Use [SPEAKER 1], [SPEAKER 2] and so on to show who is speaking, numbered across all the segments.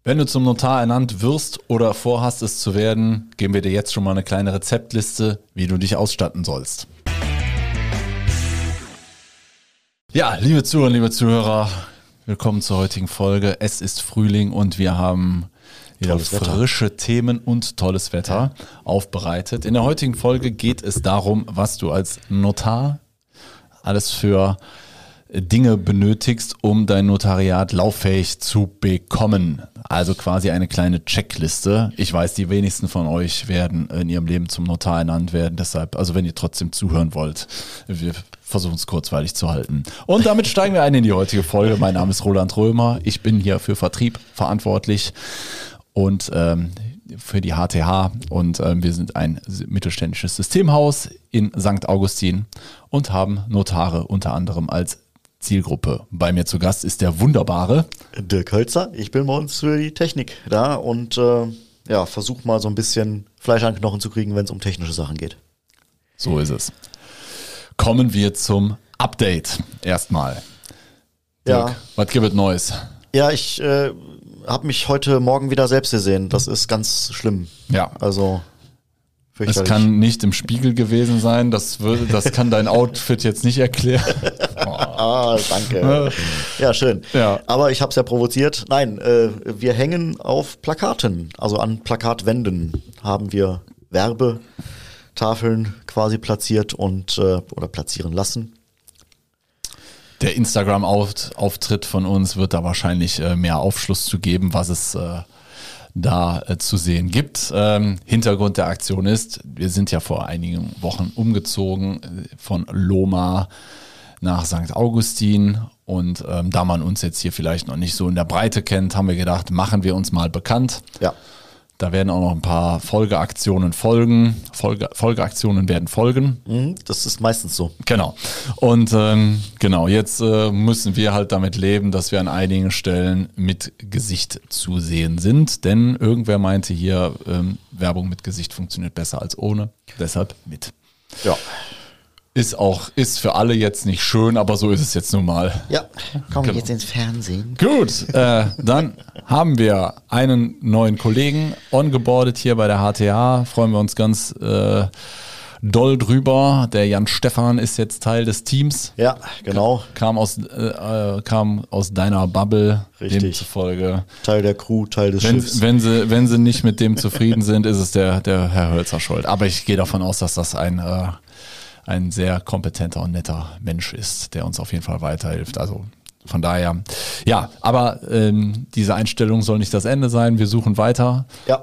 [SPEAKER 1] Wenn du zum Notar ernannt wirst oder vorhast, es zu werden, geben wir dir jetzt schon mal eine kleine Rezeptliste, wie du dich ausstatten sollst. Ja, liebe Zuhörerinnen, liebe Zuhörer, willkommen zur heutigen Folge. Es ist Frühling und wir haben wieder frische Themen und tolles Wetter aufbereitet. In der heutigen Folge geht es darum, was du als Notar alles für Dinge benötigst, um dein Notariat lauffähig zu bekommen. Also quasi eine kleine Checkliste. Ich weiß, die wenigsten von euch werden in ihrem Leben zum Notar ernannt werden. Deshalb, also wenn ihr trotzdem zuhören wollt, wir versuchen es kurzweilig zu halten. Und damit steigen wir ein in die heutige Folge. Mein Name ist Roland Römer. Ich bin hier für Vertrieb verantwortlich und für die HTH. Und wir sind ein mittelständisches Systemhaus in St. Augustin und haben Notare unter anderem als Zielgruppe. Bei mir zu Gast ist der wunderbare
[SPEAKER 2] Dirk Hölzer. Ich bin bei uns für die Technik da und versuche mal so ein bisschen Fleisch an den Knochen zu kriegen, wenn es um technische Sachen geht.
[SPEAKER 1] So ist es. Kommen wir zum Update erstmal. Dirk, was gibt es Neues?
[SPEAKER 2] Ja, ich habe mich heute Morgen wieder selbst gesehen. Das ist ganz schlimm.
[SPEAKER 1] Ja.
[SPEAKER 2] Also
[SPEAKER 1] es kann nicht im Spiegel gewesen sein. Das kann dein Outfit jetzt nicht erklären.
[SPEAKER 2] Danke. Ja, schön.
[SPEAKER 1] Ja.
[SPEAKER 2] Aber ich habe es ja provoziert. Nein, wir hängen auf Plakaten, also an Plakatwänden haben wir Werbetafeln quasi platziert und oder platzieren lassen.
[SPEAKER 1] Der Instagram-Auftritt von uns wird da wahrscheinlich mehr Aufschluss zu geben, was es da zu sehen gibt. Hintergrund der Aktion ist, wir sind ja vor einigen Wochen umgezogen von Lohmar nach St. Augustin und da man uns jetzt hier vielleicht noch nicht so in der Breite kennt, haben wir gedacht, machen wir uns mal bekannt.
[SPEAKER 2] Ja.
[SPEAKER 1] Da werden auch noch ein paar Folgeaktionen folgen. Folgeaktionen werden folgen.
[SPEAKER 2] Das ist meistens so.
[SPEAKER 1] Genau. Und jetzt müssen wir halt damit leben, dass wir an einigen Stellen mit Gesicht zu sehen sind. Denn irgendwer meinte hier, Werbung mit Gesicht funktioniert besser als ohne. Deshalb mit.
[SPEAKER 2] Ja.
[SPEAKER 1] Ist für alle jetzt nicht schön, aber so ist es jetzt nun mal.
[SPEAKER 2] Ja, kommen wir jetzt ins Fernsehen.
[SPEAKER 1] Gut, dann haben wir einen neuen Kollegen ongeboardet hier bei der HTA. Freuen wir uns ganz doll drüber. Der Jan Stefan ist jetzt Teil des Teams.
[SPEAKER 2] Ja, genau.
[SPEAKER 1] Kam aus deiner Bubble.
[SPEAKER 2] Richtig.
[SPEAKER 1] Demzufolge.
[SPEAKER 2] Teil der Crew, Teil des Schiffs.
[SPEAKER 1] Wenn sie nicht mit dem zufrieden sind, ist es der Herr Hölzer schuld. Aber ich gehe davon aus, dass das ein sehr kompetenter und netter Mensch ist, der uns auf jeden Fall weiterhilft. Also von daher, ja, aber diese Einstellung soll nicht das Ende sein. Wir suchen weiter,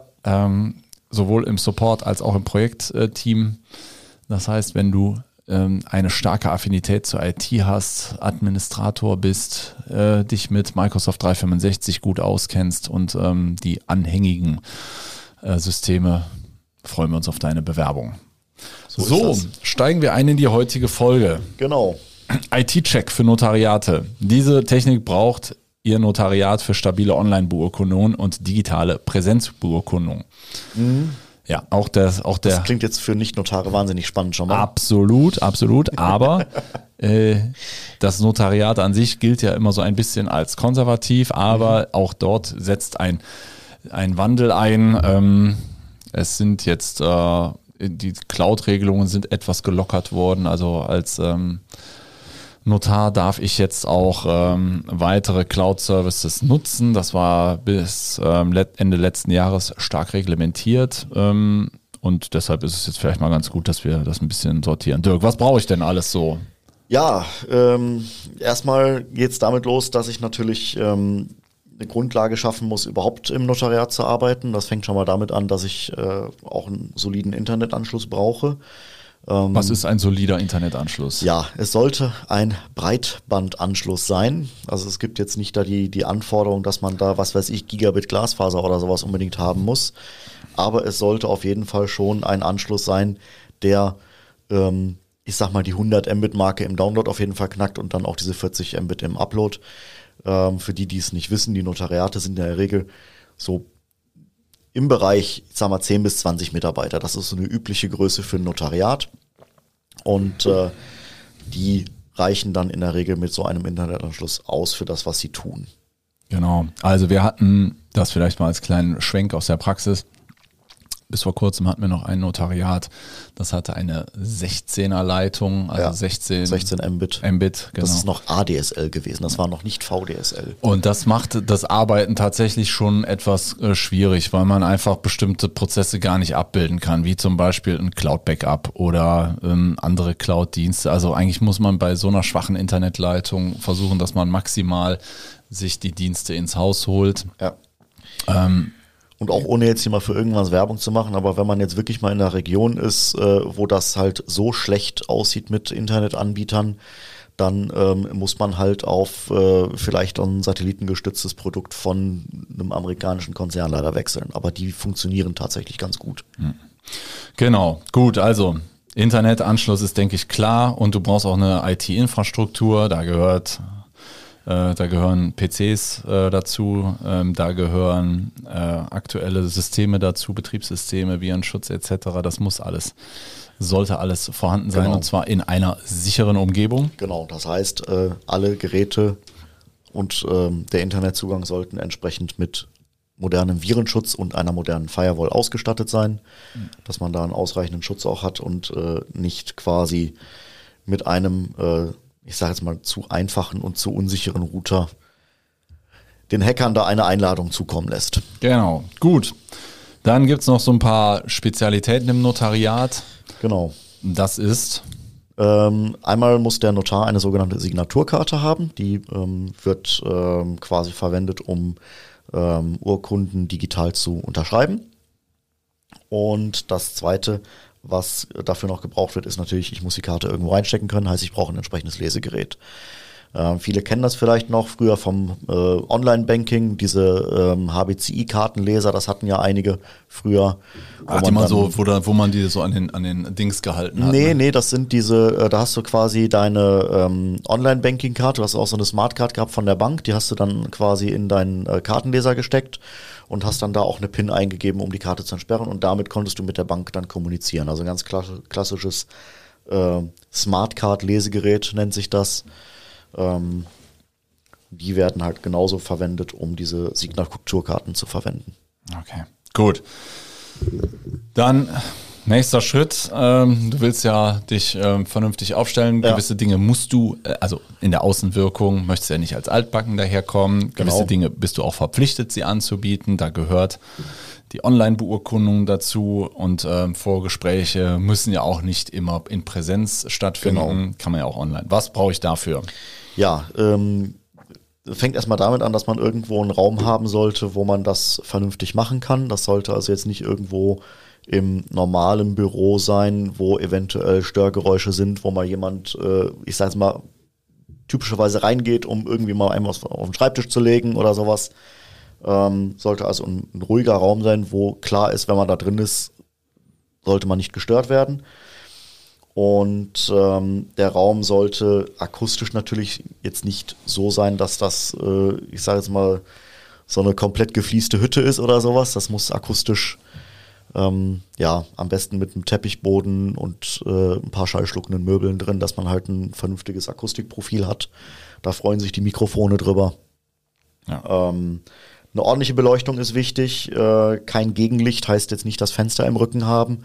[SPEAKER 1] sowohl im Support als auch im Projektteam. Das heißt, wenn du eine starke Affinität zur IT hast, Administrator bist, dich mit Microsoft 365 gut auskennst und die anhängigen Systeme, freuen wir uns auf deine Bewerbung. So, steigen wir ein in die heutige Folge.
[SPEAKER 2] Genau.
[SPEAKER 1] IT-Check für Notariate. Diese Technik braucht Ihr Notariat für stabile Online-Beurkundungen und digitale Präsenzbeurkundung. Ja, auch das
[SPEAKER 2] klingt jetzt für Nicht-Notare wahnsinnig spannend schon mal.
[SPEAKER 1] Absolut. Aber das Notariat an sich gilt ja immer so ein bisschen als konservativ, aber auch dort setzt ein Wandel ein. Es sind jetzt die Cloud-Regelungen sind etwas gelockert worden. Also als Notar darf ich jetzt auch weitere Cloud-Services nutzen. Das war bis Ende letzten Jahres stark reglementiert. Und deshalb ist es jetzt vielleicht mal ganz gut, dass wir das ein bisschen sortieren. Dirk, was brauche ich denn alles so?
[SPEAKER 2] Ja, erstmal geht's damit los, dass ich natürlich eine Grundlage schaffen muss, überhaupt im Notariat zu arbeiten. Das fängt schon mal damit an, dass ich auch einen soliden Internetanschluss brauche.
[SPEAKER 1] Was ist ein solider Internetanschluss?
[SPEAKER 2] Ja, es sollte ein Breitbandanschluss sein. Also es gibt jetzt nicht da die Anforderung, dass man da, was weiß ich, Gigabit Glasfaser oder sowas unbedingt haben muss. Aber es sollte auf jeden Fall schon ein Anschluss sein, der, ich sag mal, die 100 Mbit-Marke im Download auf jeden Fall knackt und dann auch diese 40 Mbit im Upload. Für die es nicht wissen, die Notariate sind in der Regel so im Bereich, ich sag mal, 10 bis 20 Mitarbeiter. Das ist so eine übliche Größe für ein Notariat. Und die reichen dann in der Regel mit so einem Internetanschluss aus für das, was sie tun.
[SPEAKER 1] Genau. Also wir hatten das vielleicht mal als kleinen Schwenk aus der Praxis. Bis vor kurzem hatten wir noch ein Notariat, das hatte eine 16er Leitung, also 16
[SPEAKER 2] Mbit.
[SPEAKER 1] Mbit, genau.
[SPEAKER 2] Das ist noch ADSL gewesen, das war noch nicht VDSL.
[SPEAKER 1] Und das macht das Arbeiten tatsächlich schon etwas schwierig, weil man einfach bestimmte Prozesse gar nicht abbilden kann, wie zum Beispiel ein Cloud-Backup oder andere Cloud-Dienste. Also eigentlich muss man bei so einer schwachen Internetleitung versuchen, dass man maximal sich die Dienste ins Haus holt.
[SPEAKER 2] Ja. Und auch ohne jetzt hier mal für irgendwas Werbung zu machen, aber wenn man jetzt wirklich mal in der Region ist, wo das halt so schlecht aussieht mit Internetanbietern, dann muss man halt auf vielleicht ein satellitengestütztes Produkt von einem amerikanischen Konzern leider wechseln. Aber die funktionieren tatsächlich ganz gut.
[SPEAKER 1] Genau, gut, also Internetanschluss ist, denke ich, klar und du brauchst auch eine IT-Infrastruktur, da gehören PCs dazu, da gehören aktuelle Systeme dazu, Betriebssysteme, Virenschutz etc. Das sollte alles vorhanden sein,
[SPEAKER 2] genau.
[SPEAKER 1] Und zwar in einer sicheren Umgebung.
[SPEAKER 2] Genau, das heißt, alle Geräte und der Internetzugang sollten entsprechend mit modernem Virenschutz und einer modernen Firewall ausgestattet sein, dass man da einen ausreichenden Schutz auch hat und nicht quasi mit einem ich sage jetzt mal, zu einfachen und zu unsicheren Router den Hackern da eine Einladung zukommen lässt.
[SPEAKER 1] Genau, gut. Dann gibt es noch so ein paar Spezialitäten im Notariat.
[SPEAKER 2] Genau.
[SPEAKER 1] Das ist?
[SPEAKER 2] Einmal muss der Notar eine sogenannte Signaturkarte haben. Die wird quasi verwendet, um Urkunden digital zu unterschreiben. Und das Zweite, was dafür noch gebraucht wird, ist natürlich, ich muss die Karte irgendwo reinstecken können, heißt, ich brauche ein entsprechendes Lesegerät. Viele kennen das vielleicht noch früher vom Online-Banking, diese HBCI-Kartenleser, das hatten ja einige früher.
[SPEAKER 1] Wo man die so an den Dings gehalten hat.
[SPEAKER 2] Nee, das sind diese, da hast du quasi deine Online-Banking-Karte, du hast auch so eine Smart-Card gehabt von der Bank, die hast du dann quasi in deinen Kartenleser gesteckt und hast dann da auch eine PIN eingegeben, um die Karte zu entsperren und damit konntest du mit der Bank dann kommunizieren. Also ein ganz klassisches Smart-Card-Lesegerät nennt sich das. Die werden halt genauso verwendet, um diese Signaturkarten zu verwenden.
[SPEAKER 1] Okay, gut. Dann nächster Schritt. Du willst ja dich vernünftig aufstellen. Ja. Gewisse Dinge musst du, also in der Außenwirkung, möchtest du ja nicht als altbacken daherkommen. Gewisse Dinge bist du auch verpflichtet, sie anzubieten. Da gehört die Online-Beurkundung dazu und Vorgespräche müssen ja auch nicht immer in Präsenz stattfinden. Kann man ja auch online. Was brauche ich dafür?
[SPEAKER 2] Ja, fängt erstmal damit an, dass man irgendwo einen Raum haben sollte, wo man das vernünftig machen kann. Das sollte also jetzt nicht irgendwo im normalen Büro sein, wo eventuell Störgeräusche sind, wo mal jemand, ich sag jetzt mal, typischerweise reingeht, um irgendwie mal einmal auf den Schreibtisch zu legen oder sowas. Sollte also ein ruhiger Raum sein, wo klar ist, wenn man da drin ist, sollte man nicht gestört werden. Und der Raum sollte akustisch natürlich jetzt nicht so sein, dass das, ich sage jetzt mal, so eine komplett geflieste Hütte ist oder sowas. Das muss akustisch, am besten mit einem Teppichboden und ein paar schallschluckenden Möbeln drin, dass man halt ein vernünftiges Akustikprofil hat. Da freuen sich die Mikrofone drüber. Ja. Eine ordentliche Beleuchtung ist wichtig. Kein Gegenlicht heißt jetzt nicht das Fenster im Rücken haben.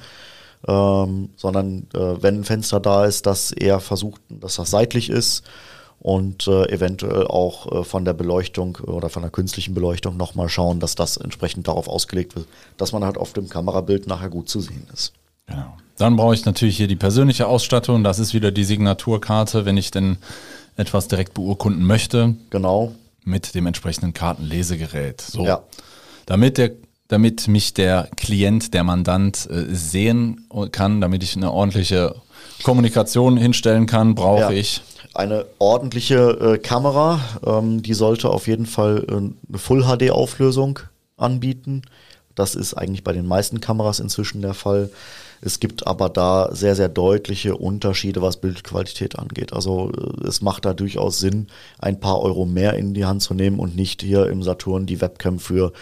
[SPEAKER 2] Sondern wenn ein Fenster da ist, dass er versucht, dass das seitlich ist und eventuell auch von der Beleuchtung oder von der künstlichen Beleuchtung nochmal schauen, dass das entsprechend darauf ausgelegt wird, dass man halt auf dem Kamerabild nachher gut zu sehen ist.
[SPEAKER 1] Genau. Dann brauche ich natürlich hier die persönliche Ausstattung, das ist wieder die Signaturkarte, wenn ich denn etwas direkt beurkunden möchte.
[SPEAKER 2] Genau.
[SPEAKER 1] Mit dem entsprechenden Kartenlesegerät. So.
[SPEAKER 2] Ja.
[SPEAKER 1] Damit mich der Klient, der Mandant sehen kann, damit ich eine ordentliche Kommunikation hinstellen kann, brauche ich
[SPEAKER 2] eine ordentliche Kamera. Die sollte auf jeden Fall eine Full-HD-Auflösung anbieten. Das ist eigentlich bei den meisten Kameras inzwischen der Fall. Es gibt aber da sehr, sehr deutliche Unterschiede, was Bildqualität angeht. Also es macht da durchaus Sinn, ein paar Euro mehr in die Hand zu nehmen und nicht hier im Saturn die Webcam für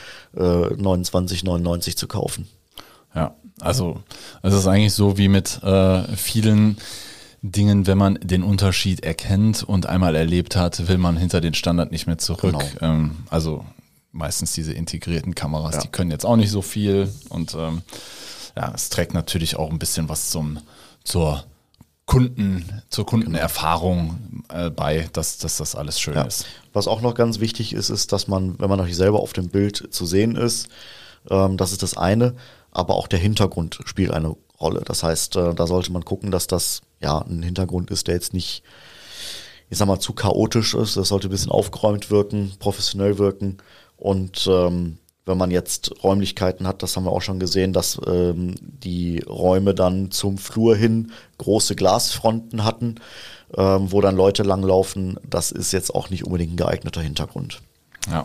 [SPEAKER 2] 29,99 zu kaufen.
[SPEAKER 1] Ja, also es ist eigentlich so wie mit vielen Dingen, wenn man den Unterschied erkennt und einmal erlebt hat, will man hinter den Standard nicht mehr zurück.
[SPEAKER 2] Genau.
[SPEAKER 1] Also meistens diese integrierten Kameras, die können jetzt auch nicht so viel und es trägt natürlich auch ein bisschen was zur Kundenerfahrung bei, dass das alles schön ist.
[SPEAKER 2] Was auch noch ganz wichtig ist, dass man, wenn man noch nicht selber auf dem Bild zu sehen ist, das ist das eine, aber auch der Hintergrund spielt eine Rolle. Das heißt, da sollte man gucken, dass das ein Hintergrund ist, der jetzt nicht, ich sag mal, zu chaotisch ist. Das sollte ein bisschen aufgeräumt wirken, professionell wirken. Und wenn man jetzt Räumlichkeiten hat, das haben wir auch schon gesehen, dass die Räume dann zum Flur hin große Glasfronten hatten, wo dann Leute langlaufen. Das ist jetzt auch nicht unbedingt ein geeigneter Hintergrund.
[SPEAKER 1] Ja.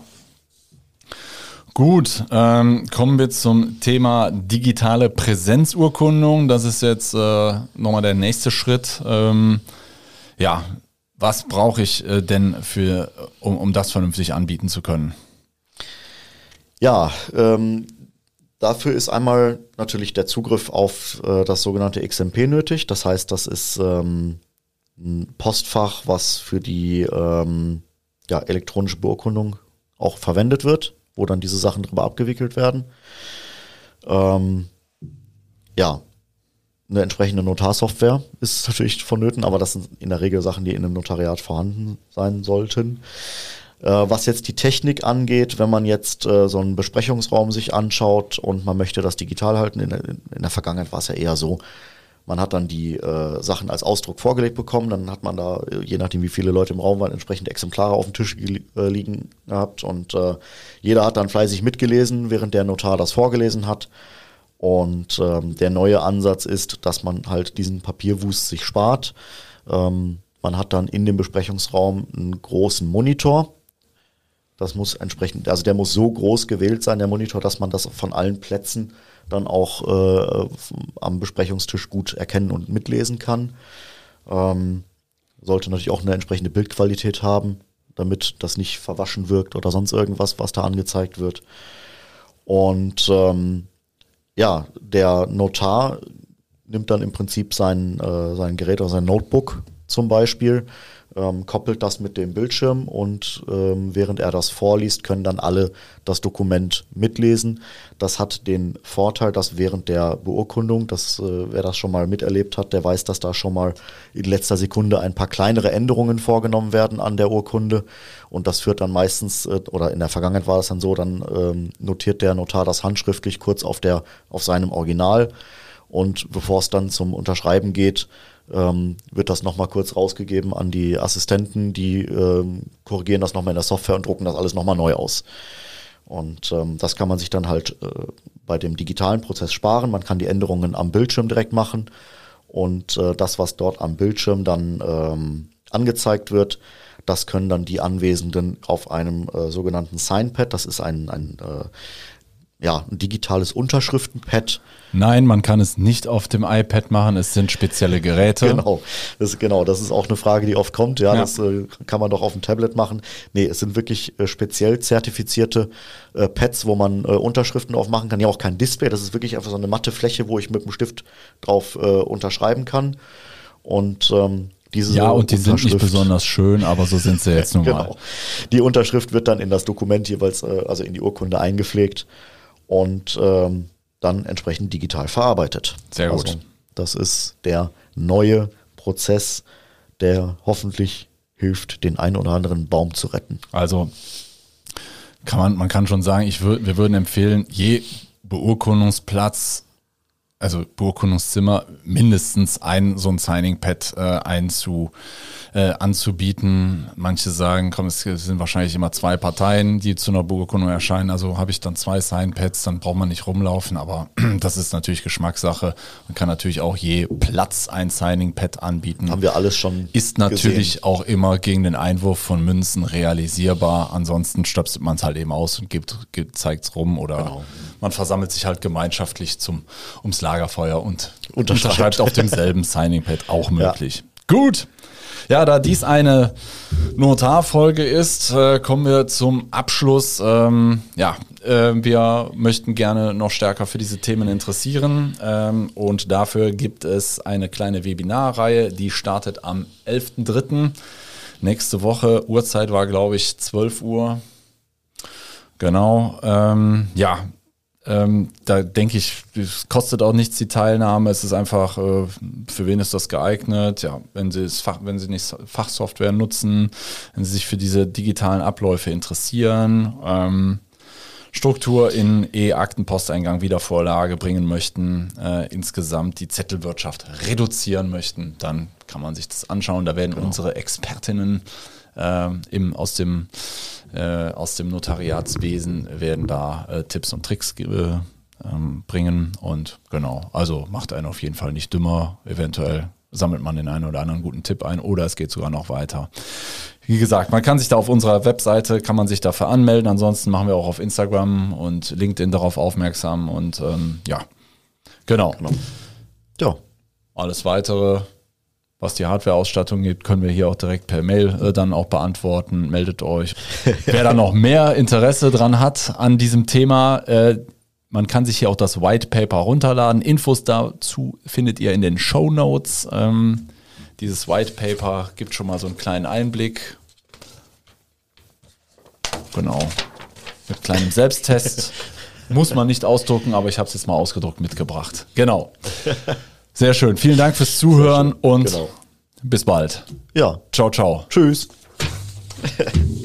[SPEAKER 1] Gut, kommen wir zum Thema digitale Präsenzurkundung. Das ist jetzt nochmal der nächste Schritt. Was brauche ich denn um das vernünftig anbieten zu können?
[SPEAKER 2] Ja, dafür ist einmal natürlich der Zugriff auf das sogenannte XMP nötig. Das heißt, das ist ein Postfach, was für die elektronische Beurkundung auch verwendet wird, wo dann diese Sachen drüber abgewickelt werden. Eine entsprechende Notarsoftware ist natürlich vonnöten, aber das sind in der Regel Sachen, die in einem Notariat vorhanden sein sollten. Was jetzt die Technik angeht, wenn man jetzt so einen Besprechungsraum sich anschaut und man möchte das digital halten, in der Vergangenheit war es ja eher so, man hat dann die Sachen als Ausdruck vorgelegt bekommen, dann hat man da, je nachdem wie viele Leute im Raum waren, entsprechende Exemplare auf dem Tisch liegen gehabt und jeder hat dann fleißig mitgelesen, während der Notar das vorgelesen hat. Und der neue Ansatz ist, dass man halt diesen Papierwust sich spart. Man hat dann in dem Besprechungsraum einen großen Monitor. Das muss entsprechend, also der muss so groß gewählt sein, der Monitor, dass man das von allen Plätzen dann auch am Besprechungstisch gut erkennen und mitlesen kann. Sollte natürlich auch eine entsprechende Bildqualität haben, damit das nicht verwaschen wirkt oder sonst irgendwas, was da angezeigt wird. Und der Notar nimmt dann im Prinzip sein Gerät oder sein Notebook zum Beispiel, koppelt das mit dem Bildschirm und während er das vorliest, können dann alle das Dokument mitlesen. Das hat den Vorteil, dass während der Beurkundung, wer das schon mal miterlebt hat, der weiß, dass da schon mal in letzter Sekunde ein paar kleinere Änderungen vorgenommen werden an der Urkunde und das führt dann meistens, oder in der Vergangenheit war das dann so, dann notiert der Notar das handschriftlich kurz auf seinem Original und bevor es dann zum Unterschreiben geht, wird das nochmal kurz rausgegeben an die Assistenten, die korrigieren das nochmal in der Software und drucken das alles nochmal neu aus. Und das kann man sich dann halt bei dem digitalen Prozess sparen. Man kann die Änderungen am Bildschirm direkt machen und das, was dort am Bildschirm dann angezeigt wird, das können dann die Anwesenden auf einem sogenannten Signpad, das ist ein digitales Unterschriftenpad.
[SPEAKER 1] Nein, man kann es nicht auf dem iPad machen, es sind spezielle Geräte.
[SPEAKER 2] Das ist auch eine Frage, die oft kommt. Ja. Das kann man doch auf dem Tablet machen. Nee, es sind wirklich speziell zertifizierte Pads, wo man Unterschriften drauf machen kann. Ja, auch kein Display, das ist wirklich einfach so eine matte Fläche, wo ich mit dem Stift drauf unterschreiben kann. Und die
[SPEAKER 1] sind nicht besonders schön, aber so sind sie jetzt nun mal.
[SPEAKER 2] Genau. Die Unterschrift wird dann in das Dokument jeweils, also in die Urkunde eingepflegt und dann entsprechend digital verarbeitet.
[SPEAKER 1] Sehr gut.
[SPEAKER 2] Also, das ist der neue Prozess, der hoffentlich hilft, den einen oder anderen Baum zu retten.
[SPEAKER 1] Also man kann schon sagen, wir würden empfehlen, je Beurkundungsplatz, also Beurkundungszimmer, mindestens so ein Signing-Pad anzubieten. Manche sagen, es sind wahrscheinlich immer 2 Parteien, die zu einer Beurkundung erscheinen. Also habe ich dann 2 Sign-Pads, dann braucht man nicht rumlaufen. Aber das ist natürlich Geschmackssache. Man kann natürlich auch je Platz ein Signing-Pad anbieten.
[SPEAKER 2] Haben wir alles schon
[SPEAKER 1] Ist natürlich gesehen. Auch immer gegen den Einwurf von Münzen realisierbar. Ansonsten stöpselt man es halt eben aus und zeigt es rum oder man versammelt sich halt gemeinschaftlich ums Lagerfeuer und unterschreibt auf demselben Signing-Pad, auch möglich. Ja. Gut. Ja, da dies eine Notarfolge ist, kommen wir zum Abschluss. wir möchten gerne noch stärker für diese Themen interessieren und dafür gibt es eine kleine Webinarreihe, die startet am 11.3. Nächste Woche, Uhrzeit war glaube ich 12 Uhr. Genau, da denke ich, es kostet auch nichts die Teilnahme. Es ist einfach, für wen ist das geeignet? Ja, wenn Sie nicht Fachsoftware nutzen, wenn Sie sich für diese digitalen Abläufe interessieren, Struktur in E-Aktenposteingang Wiedervorlage bringen möchten, insgesamt die Zettelwirtschaft reduzieren möchten, dann kann man sich das anschauen. Da werden unsere Expertinnen aus dem Notariatswesen werden da Tipps und Tricks bringen und genau, also macht einen auf jeden Fall nicht dümmer, eventuell sammelt man den einen oder anderen guten Tipp ein oder es geht sogar noch weiter. Wie gesagt, man kann sich da auf unserer Webseite, kann man sich dafür anmelden, ansonsten machen wir auch auf Instagram und LinkedIn darauf aufmerksam und genau.
[SPEAKER 2] Ja.
[SPEAKER 1] Alles Weitere, was die Hardware-Ausstattung gibt, können wir hier auch direkt per Mail dann auch beantworten. Meldet euch. Wer da noch mehr Interesse dran hat an diesem Thema, man kann sich hier auch das White Paper runterladen. Infos dazu findet ihr in den Shownotes. Dieses White Paper gibt schon mal so einen kleinen Einblick. Genau. Mit kleinem Selbsttest. Muss man nicht ausdrucken, aber ich habe es jetzt mal ausgedruckt mitgebracht. Genau. Sehr schön. Vielen Dank fürs Zuhören und bis bald.
[SPEAKER 2] Ja.
[SPEAKER 1] Ciao, ciao.
[SPEAKER 2] Tschüss.